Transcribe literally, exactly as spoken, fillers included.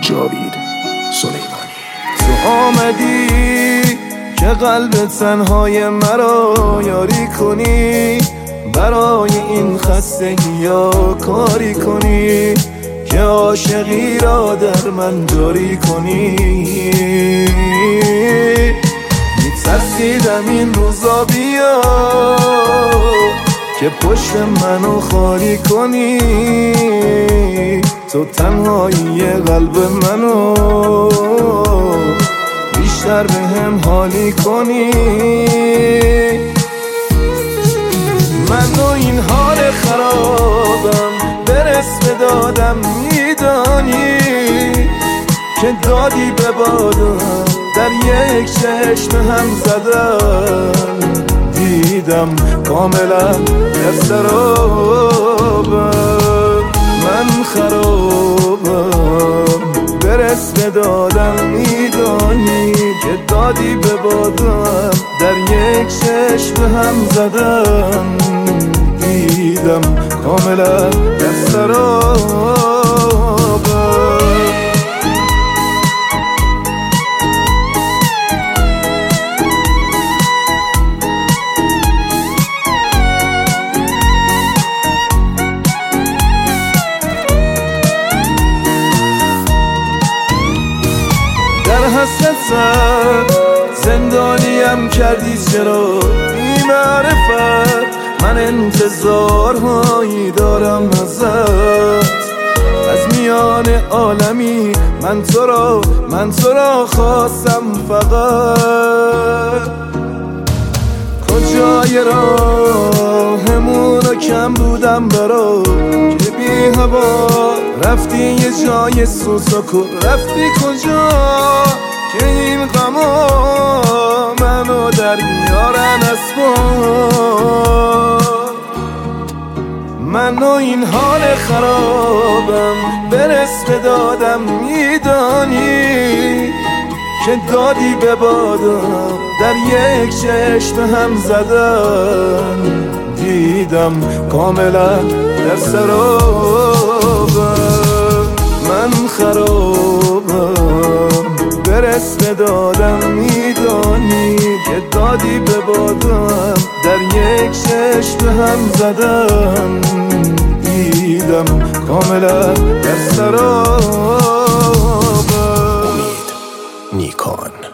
جاوید سلیمانی. تو آمدی که قلب تنهای مرا یاری کنی، برای این خستگی ها کاری کنی که عاشقی را در من جاری کنی. میترسیدم این روزا بیا که پشت منو خالی کنی، تو تنهایی قلب منو بیشتر به هم حالی کنی. من و این حال خرابم برس به دادم میدانی که دادی به بادم در یک چشم هم زدن، دیدم کاملا در سرابم. من خرابم برس به دادم میدانی که دادی به بادم در یک چشم هم زدم، دیدم کاملا در سرابم. حسرت زندانیم کردی چرا بی معرفت، من انتظارهایی دارم ازت از میان عالمی. من تو را من تو را خواستم فقط، کجای راهمونو کم بودم برا که بی هوا رفتی یه جای سوسکو، رفتی کجا که این غما منو در میارن اسبا. من و این حال خرابم برس به دادم میدانی که دادی به بادم در یک چشم هم زدن، دیدم کاملا در سرابم. من خرابم برس به دادم میدانی که دادی به بادم در یک چشم هم زدن، دیدم کاملا در سرابم. امید نیکان.